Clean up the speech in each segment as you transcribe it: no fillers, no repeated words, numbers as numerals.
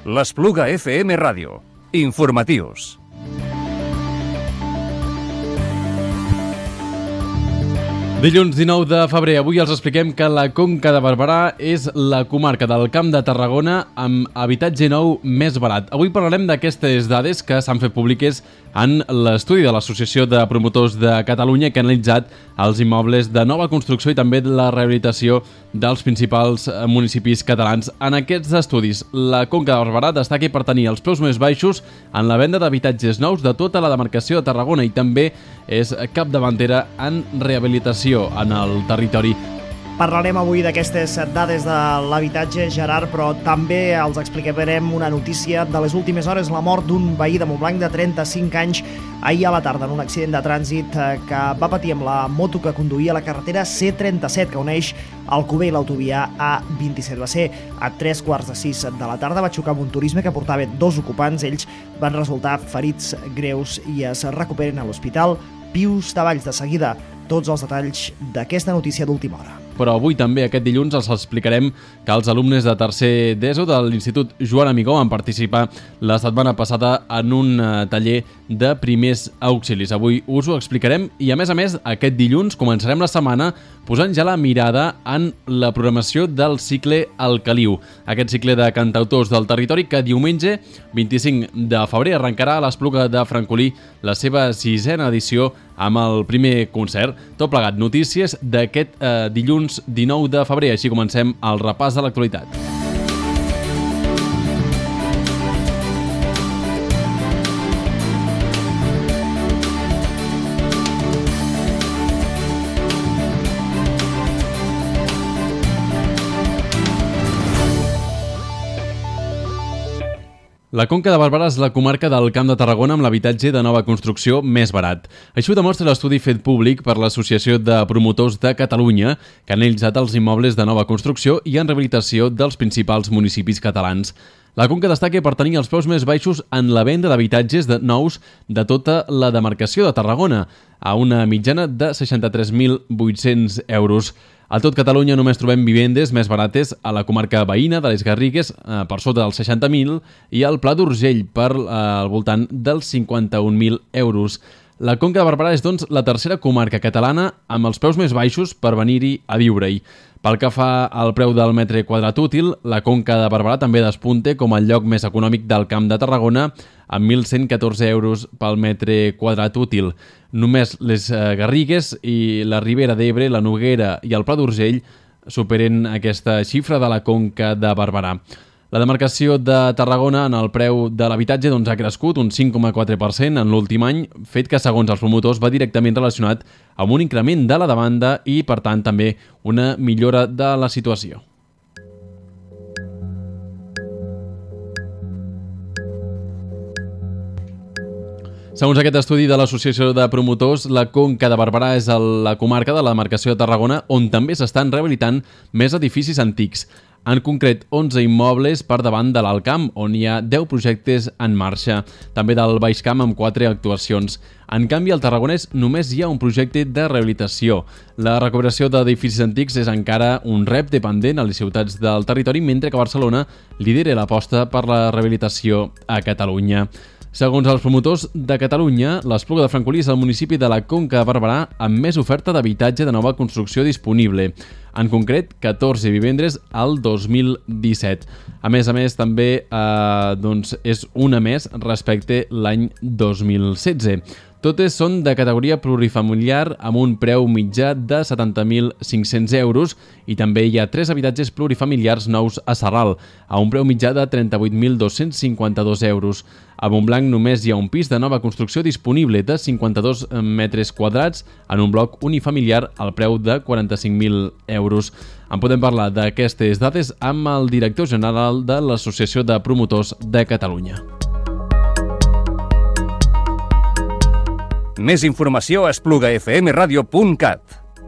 L'Espluga FM Ràdio. Informatius. Dilluns 19 de febrer, avui els expliquem que la Conca de Barberà és la comarca del Camp de Tarragona amb habitatge nou més barat. Avui parlarem d'aquestes dades que s'han fet públiques en l'estudi de l'Associació de Promotors de Catalunya, que ha analitzat els immobles de nova construcció i també la rehabilitació dels principals municipis catalans. En aquests estudis, la Conca de Barberà destaca per tenir els preus més baixos en la venda d'habitatges nous de tota la demarcació de Tarragona i també és capdavantera en rehabilitació en el territori. Parlarem avui d'aquestes dades de l'habitatge, Gerard, però també els explicarem una notícia de les últimes hores, la mort d'un veí de Montblanc de 35 anys ahir a la tarda en un accident de trànsit que va patir amb la moto que conduïa a la carretera C37 que uneix Alcover i l'autovia A27. Va ser a 5:45 de la tarda, va xocar amb un turisme que portava dos ocupants, ells van resultar ferits greus i es recuperen a l'Hospital Pius de Valls. De seguida, tots els detalls d'aquesta notícia d'última hora. Però avui també, aquest dilluns, els explicarem que els alumnes de tercer d'ESO de l'Institut Joan Amigó van participar la setmana passada en un taller de primers auxilis. Avui us ho explicarem i, a més, aquest dilluns començarem la setmana posant ja la mirada en la programació del cicle El Caliu, aquest cicle de cantautors del territori que diumenge 25 de febrer arrencarà a l'Espluga de Francolí la seva 6ª edició amb el primer concert. Tot plegat, notícies d'aquest dilluns 19 de febrer. Així comencem el repàs de l'actualitat. La Conca de Barberà és la comarca del Camp de Tarragona amb l'habitatge de nova construcció més barat. Això ho demostra l'estudi fet públic per l'Associació de Promotors de Catalunya, que ha analitzat els immobles de nova construcció i en rehabilitació dels principals municipis catalans. La Conca destaca per tenir els preus més baixos en la venda d'habitatges nous de tota la demarcació de Tarragona, a una mitjana de 63.800 euros. A tot Catalunya només trobem vivendes més barates a la comarca veïna de les Garrigues per sota dels 60.000 i al Pla d'Urgell per al voltant dels 51.000 euros. La Conca de Barberà és, doncs, la tercera comarca catalana amb els preus més baixos per venir-hi a viure-hi. Pel que fa al preu del metre quadrat útil, la Conca de Barberà també despunta com el lloc més econòmic del Camp de Tarragona amb 1.114 euros pel metre quadrat útil. Només les Garrigues i la Ribera d'Ebre, la Noguera i el Pla d'Urgell superen aquesta xifra de la Conca de Barberà. La demarcació de Tarragona en el preu de l'habitatge ha crescut un 5,4% en l'últim any, fet que, segons els promotors, va directament relacionat amb un increment de la demanda i, per tant, també una millora de la situació. Segons aquest estudi de l'Associació de Promotors, la Conca de Barberà és la comarca de la demarcació de Tarragona on també s'estan rehabilitant més edificis antics. En concret, 11 immobles per davant de l'Alt Camp, on hi ha 10 projectes en marxa. També del Baix Camp amb 4 actuacions. En canvi, al Tarragonès només hi ha un projecte de rehabilitació. La recuperació d'edificis antics és encara un repte pendent a les ciutats del territori, mentre que Barcelona lidera l'aposta per la rehabilitació a Catalunya. Segons els promotors de Catalunya, l'Espluga de Francolí és el municipi de la Conca de Barberà amb més oferta d'habitatge de nova construcció disponible. En concret, 14 vivendes al 2017. A més, també és una més respecte l'any 2016. Totes són de categoria plurifamiliar amb un preu mitjà de 70.500 euros i també hi ha 3 habitatges plurifamiliars nous a Sarral, a un preu mitjà de 38.252 euros. A Montblanc només hi ha un pis de nova construcció disponible de 52 metres quadrats en un bloc unifamiliar al preu de 45.000 euros. En podem parlar d'aquestes dades amb el director general de l'Associació de Promotors de Catalunya. Més informació a esplugafmradio.cat.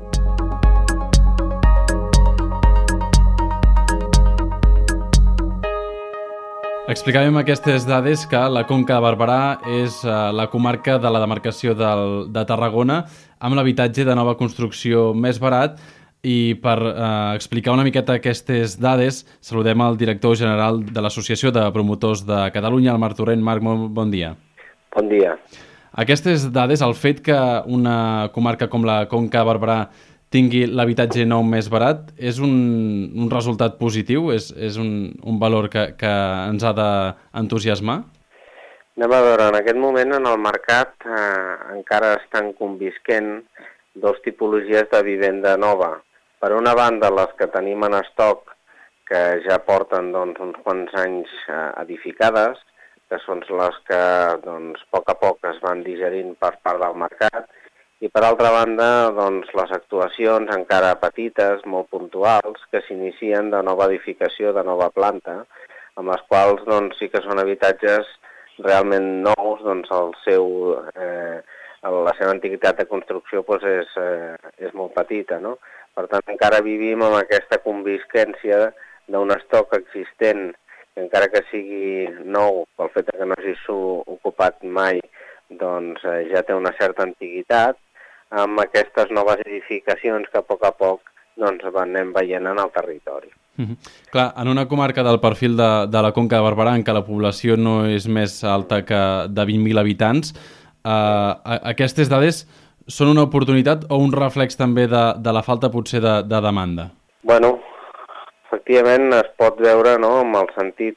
Explicàvem aquestes dades que la Conca de Barberà és la comarca de la demarcació de Tarragona amb l'habitatge de nova construcció més barat. I per explicar una miqueta aquestes dades, saludem al director general de l'Associació de Promotors de Catalunya, el Marc Torrent. Marc, molt bon dia. Bon dia. Aquestes dades, el fet que una comarca com la Conca de Barberà tingui l'habitatge nou més barat, és un resultat positiu? És un valor que ens ha d'entusiasmar? Anem a veure, en aquest moment en el mercat encara estan convisquent dos tipologies de vivenda nova. Per una banda, les que tenim en estoc, que ja porten uns quants anys edificades, que són les que a poc a poc es van digerint per part del mercat, i per altra banda, les actuacions encara petites, molt puntuals, que s'inicien de nova edificació, de nova planta, amb les quals sí que són habitatges realment nous, la seva antiguitat de construcció és molt petita, no? Per tant, encara vivim amb aquesta convisquència d'un estoc existent, que encara que sigui nou, pel fet que no hagi ocupat mai, ja té una certa antiguitat, amb aquestes noves edificacions que a poc anem veient en el territori. Clar, en una comarca del perfil de la Conca de Barberà, en què la població no és més alta que de 20.000 habitants, aquestes dades són una oportunitat o un reflex també de la falta potser de demanda? Bueno, efectivament es pot veure, no?, amb el sentit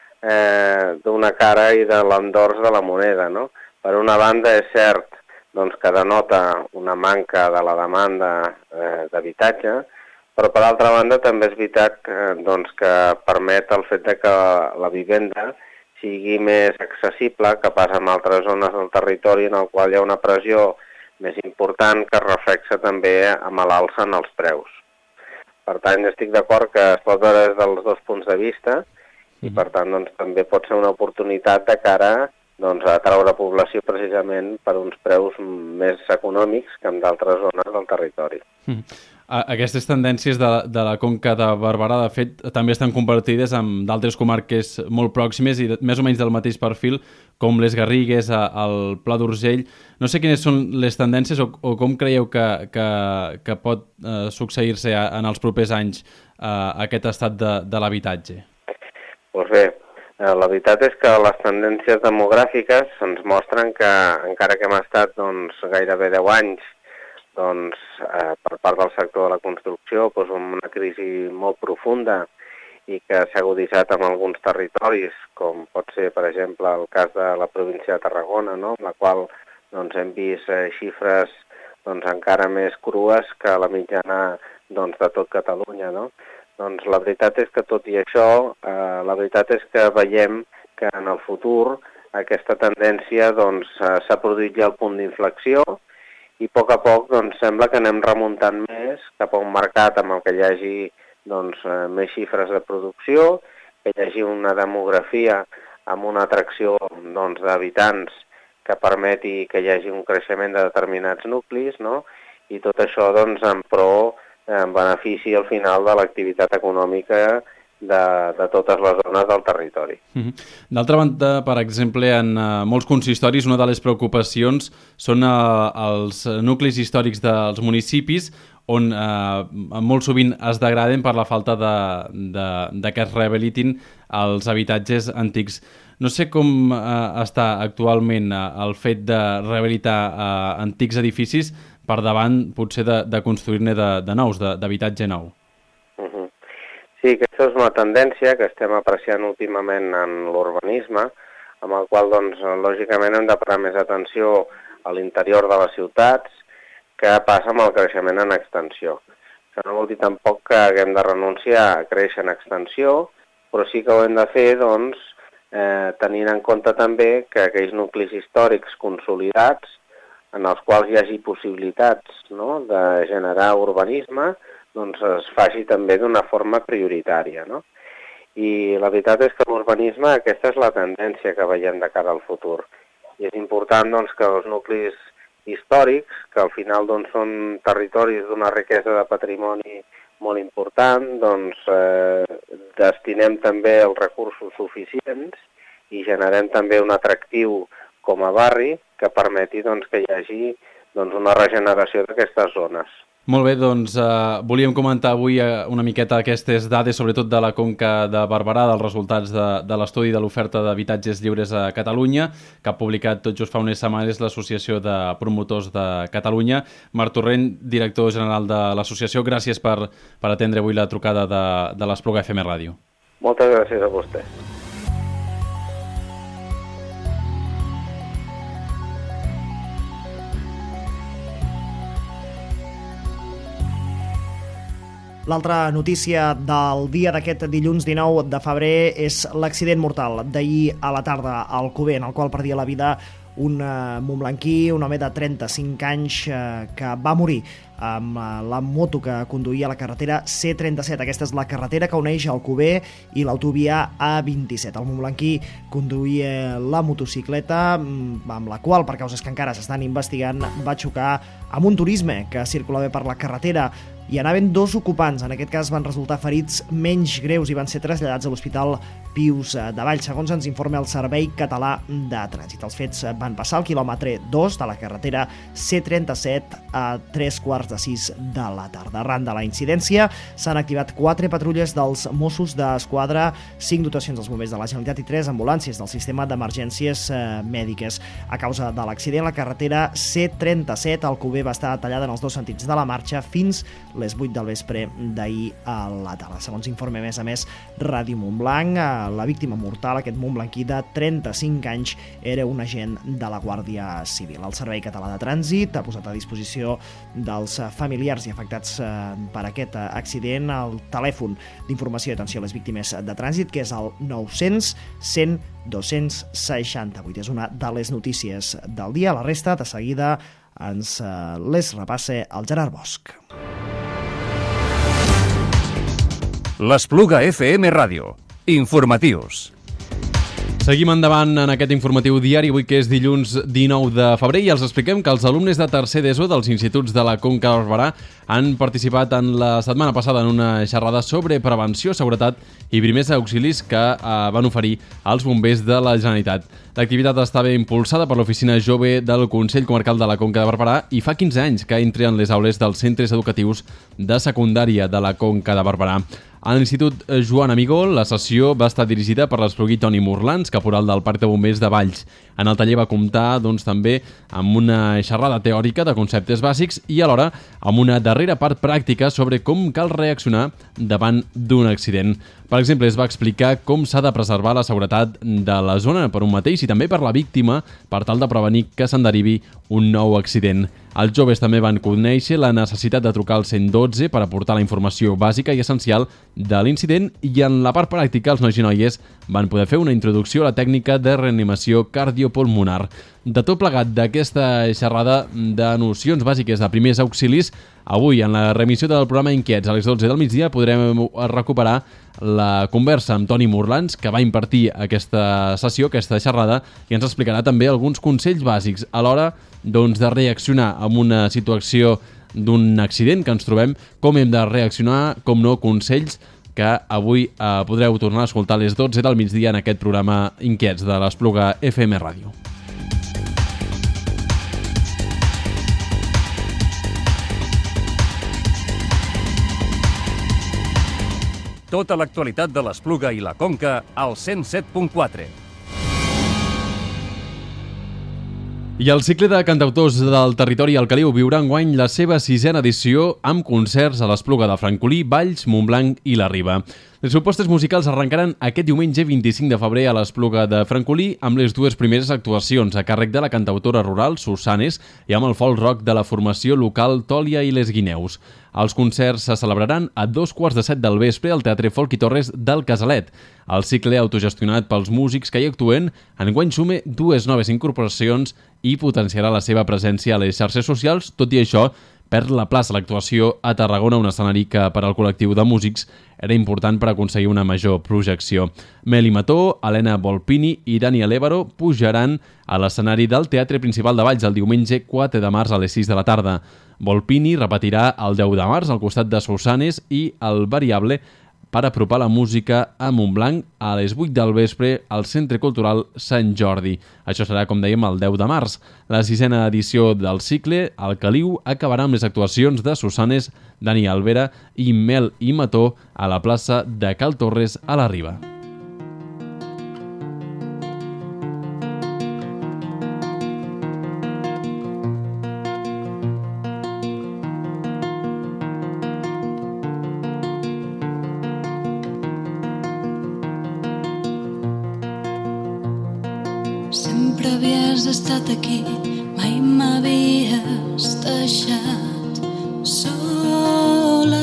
d'una cara i de l'endors de la moneda, no? Per una banda és cert que denota una manca de la demanda d'habitatge, però per altra banda també és veritat que permet el fet que la vivenda sigui més accessible que pas en altres zones del territori en el qual hi ha una pressió més important que es reflexa també amb l'alça en els preus. Per tant, estic d'acord que es pot veure des dels dos punts de vista i per tant també pot ser una oportunitat de cara a atraure població precisament per uns preus més econòmics que en d'altres zones del territori. Aquestes tendències de la Conca de Barberà, de fet, també estan compartides amb d'altres comarques molt pròximes i més o menys del mateix perfil, com les Garrigues, el Pla d'Urgell. No sé quines són les tendències o com creieu que pot succeir-se en els propers anys aquest estat de l'habitatge? Doncs bé, la veritat és que les tendències demogràfiques ens mostren que encara que hem estat gairebé 10 anys per part del sector de la construcció, amb una crisi molt profunda i que s'ha aguditzat en alguns territoris, com pot ser, per exemple, el cas de la província de Tarragona, no?, en la qual hem vist xifres encara més crues que la mitjana de tot Catalunya, no? La veritat és que tot i això, la veritat és que veiem que en el futur aquesta tendència s'ha produït ja al punt d'inflexió i a poc sembla que anem remuntant més cap a un mercat amb el que hi hagi més xifres de producció, que hi hagi una demografia amb una atracció d'habitants que permeti que hi hagi un creixement de determinats nuclis, no? I tot això en benefici al final de l'activitat econòmica de totes les zones del territori. D'altra banda, per exemple, en molts consistoris una de les preocupacions són els nuclis històrics dels municipis on molt sovint es degraden per la falta de que es rehabilitin els habitatges antics. No sé com està actualment el fet de rehabilitar antics edificis per davant potser de construir-ne de nous, d'habitatge nou. Sí, aquesta és una tendència que estem apreciant últimament en l'urbanisme, amb el qual, lògicament, hem de parar més atenció a l'interior de les ciutats que passa amb el creixement en extensió. Això no vol dir tampoc que haguem de renunciar a créixer en extensió, però sí que ho hem de fer, tenint en compte també que aquells nuclis històrics consolidats, en els quals hi hagi possibilitats de generar urbanisme, es faci també d'una forma prioritària, no? I la veritat és que l'urbanisme, aquesta és la tendència que veiem de cara al futur. I és important que els nuclis històrics, que al final són territoris d'una riquesa de patrimoni molt important, destinem també els recursos suficients i generem també un atractiu com a barri que permeti que hi hagi una regeneració d'aquestes zones. Molt bé, doncs volíem comentar avui una miqueta aquestes dades, sobretot de la Conca de Barberà, dels resultats de l'estudi de l'oferta d'habitatges lliures a Catalunya, que ha publicat tot just fa unes setmanes l'Associació de Promotors de Catalunya. Marc Torrent, director general de l'associació, gràcies per atendre avui la trucada de l'Espluga FM Ràdio. Moltes gràcies a vostè. L'altra notícia del dia d'aquest dilluns 19 de febrer és l'accident mortal d'ahir a la tarda al Alcover, en el qual perdia la vida un montblanquí, un home de 35 anys que va morir amb la moto que conduïa a la carretera C37. Aquesta és la carretera que uneix Alcover i l'autovia A27. El montblanquí conduïa la motocicleta amb la qual, per causes que encara s'estan investigant, va xocar amb un turisme que circulava per la carretera. Hi anaven 2 ocupants, en aquest cas van resultar ferits menys greus i van ser traslladats a l'Hospital Pius de Valls, segons ens informa el Servei Català de Trànsit. Els fets van passar al quilòmetre 2 de la carretera C37 a 3:45 de la tarda. Arran de la incidència s'han activat 4 patrulles dels Mossos d'Esquadra, 5 dotacions dels bombers de la Generalitat i 3 ambulàncies del sistema d'emergències mèdiques. A causa de l'accident, la carretera C37 al Alcover va estar tallada en els 2 sentits de la marxa fins les 8 del vespre d'ahir a la tarda. Segons informa, a més, Ràdio Montblanc, la víctima mortal, aquest montblanquí de 35 anys, era un agent de la Guàrdia Civil. El Servei Català de Trànsit ha posat a disposició dels familiars i afectats per aquest accident el telèfon d'informació i atenció a les víctimes de trànsit, que és el 900 100 268. És una de les notícies del dia. La resta, de seguida, ens les repassa el Gerard Bosch. L'Espluga FM Ràdio. Informatius. Seguim endavant en aquest informatiu diari, avui que és dilluns 19 de febrer, i els expliquem que els alumnes de tercer d'ESO dels instituts de la Conca de Barberà han participat en la setmana passada en una xerrada sobre prevenció, seguretat i primers auxilis que van oferir als bombers de la Generalitat. L'activitat estava impulsada per l'Oficina Jove del Consell Comarcal de la Conca de Barberà i fa 15 anys que entra en les aules dels centres educatius de secundària de la Conca de Barberà. A l'Institut Joan Amigó, la sessió va estar dirigida per l'esplugui Toni Morlans, caporal del Parc de Bombers de Valls. En el taller va comptar també amb una xerrada teòrica de conceptes bàsics i alhora amb una darrera part pràctica sobre com cal reaccionar davant d'un accident. Per exemple, es va explicar com s'ha de preservar la seguretat de la zona per un mateix i també per la víctima per tal de prevenir que se'n derivi un nou accident. Els joves també van conèixer la necessitat de trucar al 112 per aportar la informació bàsica i essencial de l'incident i en la part pràctica els nois i noies van poder fer una introducció a la tècnica de reanimació cardiopulmonar. De tot plegat d'aquesta xerrada de nocions bàsiques de primers auxilis, avui en la remissió del programa Inquiets a les 12 del migdia podrem recuperar la conversa amb Toni Morlans, que va impartir aquesta sessió, aquesta xerrada, i ens explicarà també alguns consells bàsics a l'hora de reaccionar en una situació d'un accident que ens trobem, com hem de reaccionar, com no, consells que avui podreu tornar a escoltar a les 12 del migdia en aquest programa Inquiets de l'Espluga FM Ràdio. Tota l'actualitat de l'Espluga i la Conca al 107.4. I el cicle de cantautors del territori al Caliu viurà enguany la seva 6a edició amb concerts a l'Espluga de Francolí, Valls, Montblanc i la Riba. Les propostes musicals arrencaran aquest diumenge 25 de febrer a l'Espluga de Francolí amb les 2 primeres actuacions a càrrec de la cantautora rural Susanes i amb el folk rock de la formació local Tòlia i les Guineus. Els concerts se celebraran a 2:15 del vespre al Teatre Folk i Torres del Casalet. El cicle autogestionat pels músics que hi actuen enguany suma 2 noves incorporacions i potenciarà la seva presència a les xarxes socials, tot i això perd la plaça l'actuació a Tarragona, un escenari que per al col·lectiu de músics era important per aconseguir una major projecció. Meli Mató, Helena Volpini i Daniel Évaro pujaran a l'escenari del Teatre Principal de Valls el diumenge 4 de març a les 6 de la tarda. Volpini repetirà el 10 de març al costat de Susanes i el Variable per apropar la música a Montblanc a les 8 del vespre al Centre Cultural Sant Jordi. Això serà, com dèiem, el 10 de març. La 6a edició del cicle, el Caliu, acabarà amb les actuacions de Susanes, Dani Alvera i Mel i Mató a la plaça de Cal Torres a la Riba. Sempre havies estat aquí, mai m'havies deixat sola.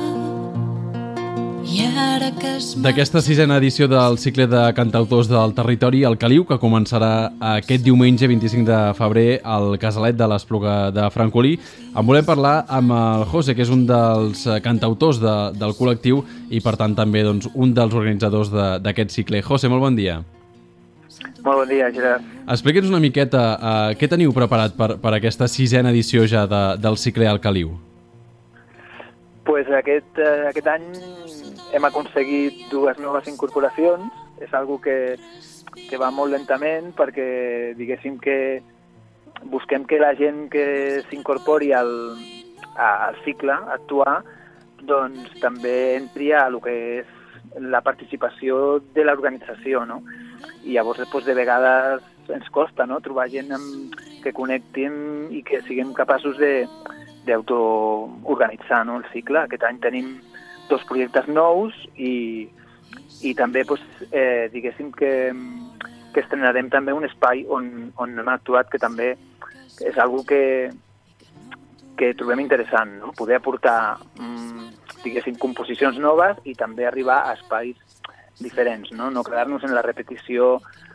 I ara que D'aquesta 6a edició del cicle de cantautors del territori, el Caliu, que començarà aquest diumenge 25 de febrer al Casalet de l'Espluga de Francolí, en volem parlar amb el José, que és un dels cantautors del col·lectiu i, per tant, també un dels organitzadors d'aquest cicle. José, molt bon dia. Molt bon dia, Gerard. Explica'ns una miqueta què teniu preparat per aquesta 6a edició ja del cicle al Caliu. Pues aquest any hem aconseguit 2 noves incorporacions. És algo que va molt lentament perquè, diguéssim, que busquem que la gent que s'incorpori al cicle a actuar doncs també entri a lo que és la participació de l'organització, no? I llavors, de vegades ens costa, no?, trobar gent que connectin i que siguem capaços d'autoorganitzar, no?, el cicle. Aquest any tenim 2 projectes nous i també, diguéssim, que estrenarem també un espai on hem actuat, que també és algo que trobem interessant, no?, poder aportar, diguéssim, composicions noves i també arribar a espais diferents, no quedar-nos en la repetició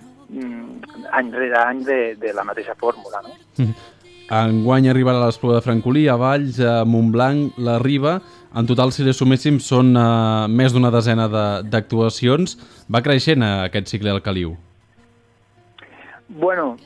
any rere any de la mateixa fórmula, no? Enguany arribarà a l'Espluga de Francolí, a Valls, a Montblanc, la Riba. En total, si les suméssim, són més d'1 desena d'actuacions. Va creixent aquest cicle al Caliu? Bueno,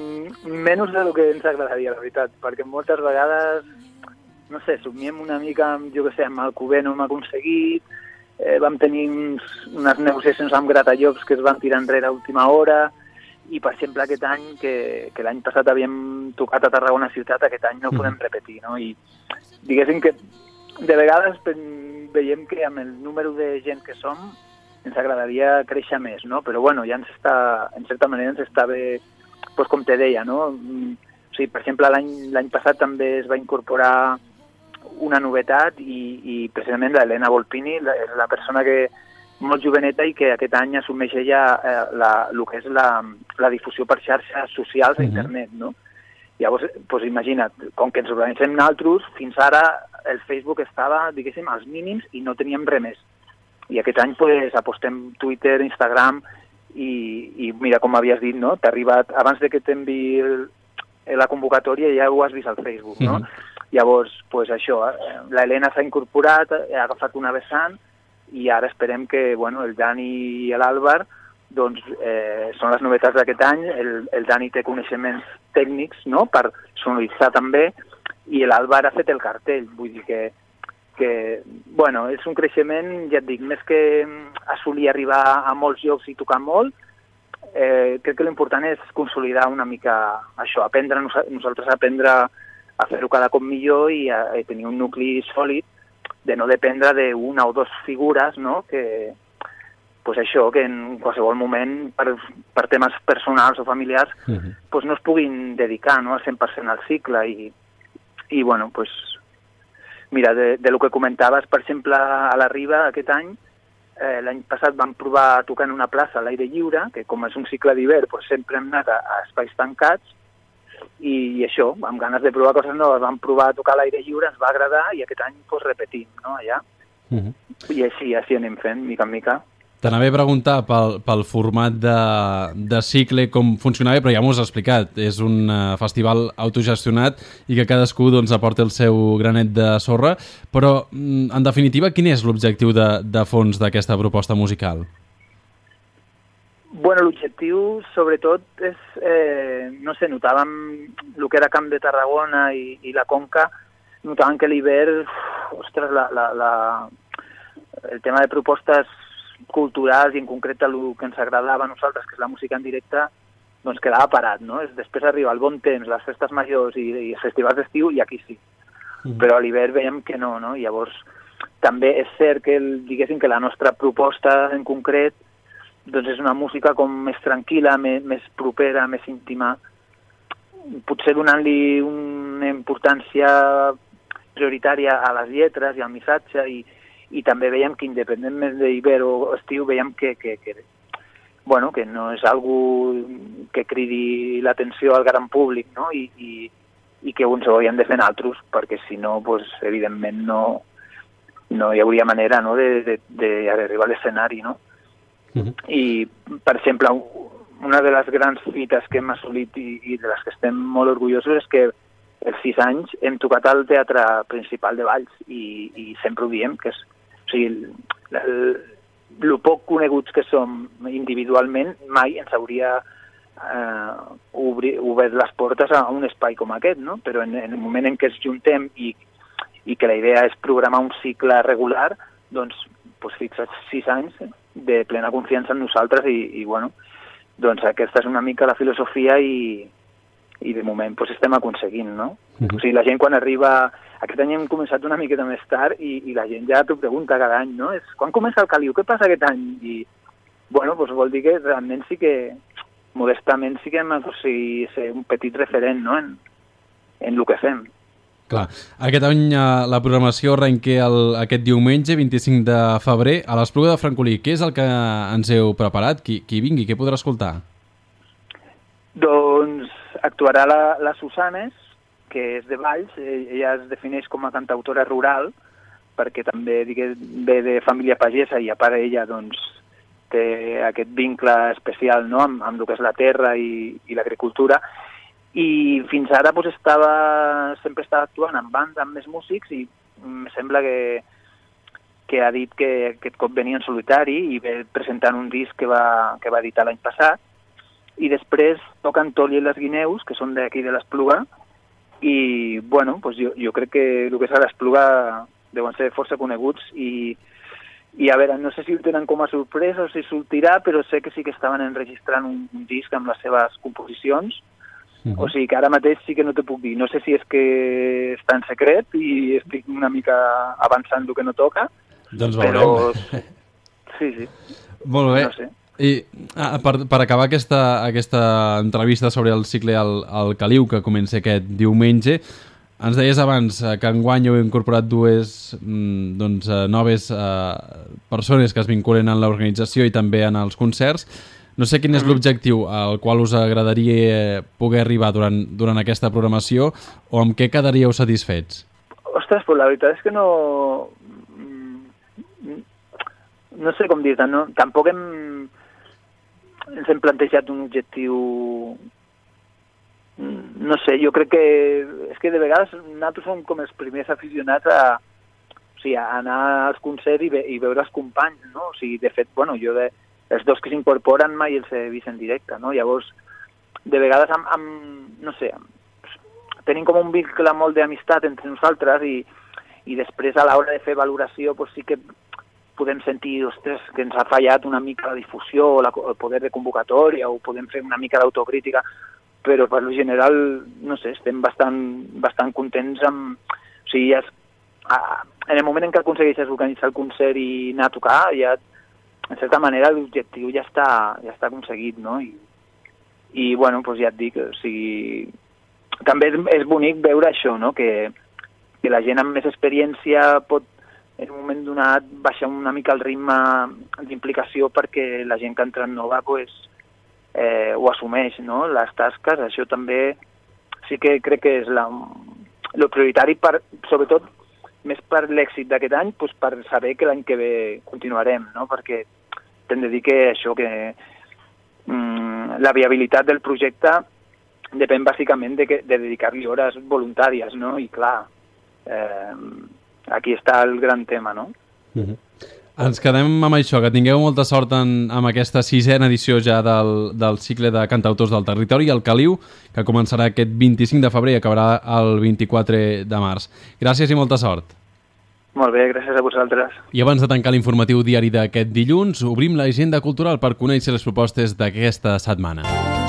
menys de lo que ens agradaria, la veritat, perquè moltes vegades, no sé, somiem una mica, jo què sé, amb Alcover no hem aconseguit, vam tenir unes negociacions amb Gratallops que es van tirar enrere a última hora i, per exemple, aquest any, que l'any passat havíem tocat a Tarragona ciutat, aquest any no ho podem repetir, no? I diguéssim que de vegades veiem que amb el número de gent que som ens agradaria créixer més, no? Però, bueno, ja en certa manera ens està bé, doncs, com te deia, no? O sigui, per exemple, l'any passat també es va incorporar una novetat i precisament l'Helena Volpini és la persona que molt joveneta i que aquest any assumeix ella el que és la difusió per xarxes socials a internet, no? Llavors, doncs imagina't, com que ens organitzem nosaltres, fins ara el Facebook estava, diguéssim, als mínims i no teníem res més. I aquest any doncs, apostem Twitter, Instagram i mira, com havies dit, no? T'ha arribat, abans de que t'enviï la convocatòria ja ho has vist al Facebook, no? Llavors, doncs això, l'Helena s'ha incorporat, ha agafat una vessant i ara esperem que, bueno, el Dani i l'Àlvar doncs són les novetats d'aquest any. El Dani té coneixements tècnics, no?, per sonoritzar també, i l'Àlvar ha fet el cartell. Vull dir que bueno, és un creixement, ja et dic, més que assolir arribar a molts llocs i tocar molt, crec que l'important és consolidar una mica això, nosaltres aprendre a fer-ho cada cop millor i a tenir un nucli sòlid, de no dependre d'una o 2 figures, no?, que, doncs això, que en qualsevol moment, per temes personals o familiars, doncs no es puguin dedicar, no?, al 100% al cicle. I bueno, doncs, mira, de lo que comentaves, per exemple, a la Riba, aquest any, l'any passat vam provar tocar en una plaça a l'aire lliure, que com és un cicle d'hivern, doncs sempre hem anat a espais tancats, i això, amb ganes de provar coses noves, vam provar a tocar a l'aire lliure, ens va agradar i aquest any doncs, repetim, no?, allà. I així anem fent, mica en mica. T'anava a preguntar pel format de cicle, com funcionava, però ja m'ho has explicat. És un festival autogestionat i que cadascú doncs, aporta el seu granet de sorra. Però, en definitiva, quin és l'objectiu de fons d'aquesta proposta musical? Bueno, l'objectiu, sobretot, és, no sé, notàvem el que era Camp de Tarragona i la Conca, notàvem que l'hivern, ostres, el tema de propostes culturals i en concret el que ens agradava a nosaltres, que és la música en directe, doncs quedava parat, no? Després arriba el bon temps, les festes majors i festivals d'estiu, i aquí sí. Però a l'hivern veiem que no, no? Llavors, també és cert que, diguéssim, que la nostra proposta en concret doncs és una música com més tranquil·la, més propera, més íntima, potser donant-li una importància prioritària a les lletres i al missatge, i també veiem que independentment d'hivern o estiu, veiem que no és algo que cridi l'atenció al gran públic, no? I que uns ho haurien de fer altres, perquè si no, doncs, evidentment no hi hauria manera, no, d'arribar a l'escenari, no? I, per exemple, una de les grans fites que hem assolit i de les que estem molt orgullosos és que els 6 anys hem tocat al Teatre Principal de Valls i sempre ho diem, que és, o sigui, el poc coneguts que som individualment mai ens hauria obert les portes a un espai com aquest, no? Però en el moment en què ens juntem i que la idea és programar un cicle regular, doncs fixa't 6 anys de plena confiança en nosaltres i bueno, doncs aquesta és una mica la filosofia i de moment doncs estem aconseguint, no? O sigui, la gent quan arriba... Aquest any hem començat una miqueta més tard i la gent ja t'ho pregunta cada any, no? Quan comença el Caliu? Què passa aquest any? I, bueno, doncs vol dir que realment sí que, modestament, sí que hem aconseguit ser un petit referent, no?, en el que fem. Clar, aquest any la programació arrenca aquest diumenge, 25 de febrer, a l'Espluga de Francolí. Què és el que ens heu preparat? Qui vingui, què podrà escoltar? Doncs actuarà la Susanes, que és de Valls. Ella es defineix com a cantautora rural, perquè també ve de família pagesa i a part ella doncs, té aquest vincle especial, no?, amb el que és la terra i l'agricultura. I fins ara doncs, sempre estava actuant en banda amb més músics i em sembla que ha dit que aquest cop venia en solitari i ve presentant un disc que va editar l'any passat. I després toquen Toli i les Guineus, que són d'aquí de l'Espluga, i bueno, doncs jo crec que el que és a l'Espluga deuen ser força coneguts i a veure, no sé si ho tenen com a sorpresa o si sortirà, però sé que sí que estaven enregistrant un disc amb les seves composicions. O sigui que ara mateix sí que no te puc dir. No sé si és que està en secret i estic una mica avançant el que no toca. Doncs veurem. Però sí. Molt bé. No sé. I per acabar aquesta entrevista sobre el cicle al Caliu, que comença aquest diumenge, ens deies abans que enguany heu incorporat dues noves persones que es vinculen en l'organització i també en els concerts. No sé quin és l'objectiu al qual us agradaria poder arribar durant aquesta programació o amb què quedaríeu satisfets? Ostres, pues la veritat és que no sé com dir-te, no? Tampoc ens hem plantejat un objectiu, no sé, jo crec que és que de vegades nosaltres som com els primers aficionats a anar als concerts i veure els companys, no? O sigui, de fet, bueno, els dos que s'incorporen mai els he vist en directe, no? Llavors, de vegades, no sé, tenim com un vincle molt d'amistat entre nosaltres i després a l'hora de fer valoració doncs sí que podem sentir, ostres, que ens ha fallat una mica la difusió o el poder de convocatòria o podem fer una mica d'autocrítica, però per lo general, no sé, estem bastant contents amb... O sigui, en el moment en què aconsegueixes organitzar el concert i anar a tocar, ja en certa manera l'objectiu ja està aconseguit, no? I bueno, doncs ja et dic, o sigui, també és bonic veure això, no? Que la gent amb més experiència pot en un moment donat baixar una mica el ritme d'implicació perquè la gent que entra en nova pues, ho assumeix, no? Les tasques, això també sí que crec que és lo prioritari, sobretot més per l'èxit d'aquest any, doncs per saber que l'any que ve continuarem, no? Perquè hem de dir que això, que la viabilitat del projecte depèn bàsicament de dedicar-li hores voluntàries, no? I clar, aquí està el gran tema, no? Ens quedem amb això, que tingueu molta sort amb aquesta 6a edició ja del cicle de cantautors del territori, el Caliu, que començarà aquest 25 de febrer i acabarà el 24 de març. Gràcies i molta sort. Molt bé, gràcies a vosaltres. I abans de tancar l'informatiu diari d'aquest dilluns, obrim l'agenda cultural per conèixer les propostes d'aquesta setmana.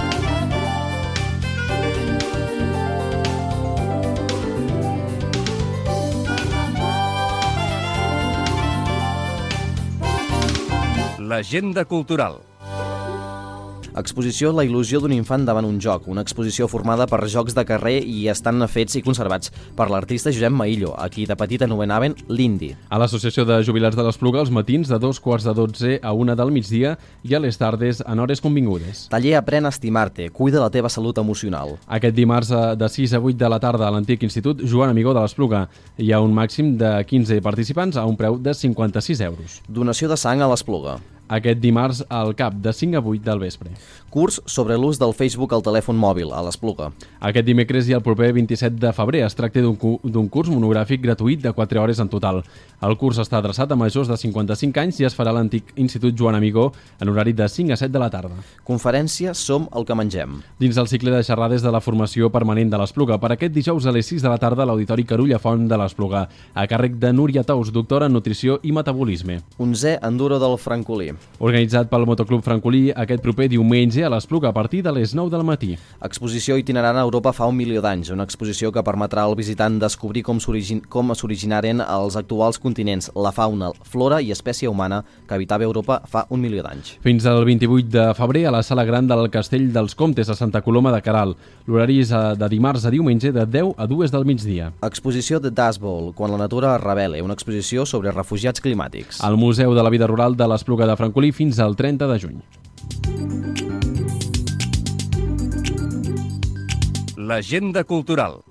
L'agenda cultural. Exposició La il·lusió d'un infant davant un joc, una exposició formada per jocs de carrer i estan fets i conservats per l'artista Josep Maillo, a qui de petit anomenaven l'Indi. A l'Associació de Jubilats de l'Espluga, els matins de 2:45 a 1 del migdia i a les tardes en hores convingudes. Taller Aprèn a estimar-te, cuida la teva salut emocional. Aquest dimarts de 6 a 8 de la tarda a l'antic Institut Joan Amigó de l'Espluga hi ha un màxim de 15 participants a un preu de 56 euros. Donació de sang a l'Espluga. Aquest dimarts al CAP de 5 a 8 del vespre. Curs sobre l'ús del Facebook al telèfon mòbil a l'Espluga. Aquest dimecres i el proper 27 de febrer es tracta d'un curs monogràfic gratuït de 4 hores en total. El curs està adreçat a majors de 55 anys i es farà a l'antic Institut Joan Amigó en horari de 5 a 7 de la tarda. Conferència Som el que mengem. Dins el cicle de xerrades de la formació permanent de l'Espluga, per aquest dijous a les 6 de la tarda a l'Auditori Carulla Font de l'Espluga, a càrrec de Núria Tous, doctora en Nutrició i Metabolisme. 11è Enduro del Francolí. Organitzat pel Motoclub Francolí aquest proper diumenge a l'Espluga a partir de les 9 del matí. Exposició itinerant a Europa fa 1 milió d'anys, una exposició que permetrà al visitant descobrir com s'originaren els actuals continents, la fauna, flora i espècie humana que habitava Europa fa 1 milió d'anys. Fins al 28 de febrer a la Sala Gran del Castell dels Comtes a Santa Coloma de Queralt. L'horari és de dimarts a diumenge de 10 a 2 del migdia. Exposició de Dust Bowl, quan la natura es rebel·la, una exposició sobre refugiats climàtics. Al Museu de la Vida Rural de l'Espluga de Francolí fins al 30 de juny. L'agenda cultural.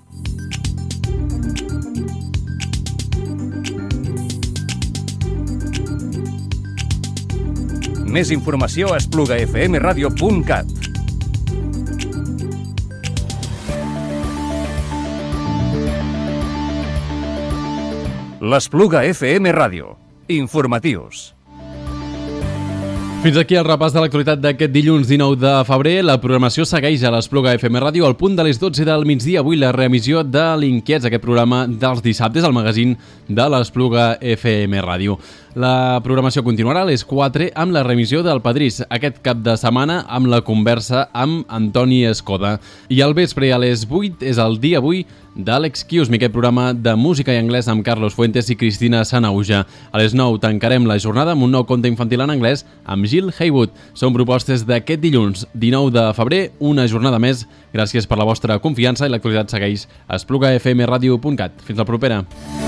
Més informació a esplugafmradio.cat. L'Espluga FM Ràdio. Informatius. Fins aquí el repàs de l'actualitat d'aquest dilluns 19 de febrer. La programació segueix a l'Espluga FM Ràdio al punt de les 12 del migdia. Avui la reemissió de l'Inquiets, aquest programa dels dissabtes, al magazín de l'Espluga FM Ràdio. La programació continuarà a les 4 amb la reemissió del Padrís, aquest cap de setmana amb la conversa amb Antoni Escoda. I al vespre a les 8 és el dia avui de l'Excuse Me, aquest programa de música i anglès amb Carlos Fuentes i Cristina Sanauja. A les 9 tancarem la jornada amb un nou conte infantil en anglès amb Jill Haywood. Són propostes d'aquest dilluns 19 de febrer, una jornada més. Gràcies per la vostra confiança i l'actualitat segueix a esplugafmradio.cat. Fins la propera.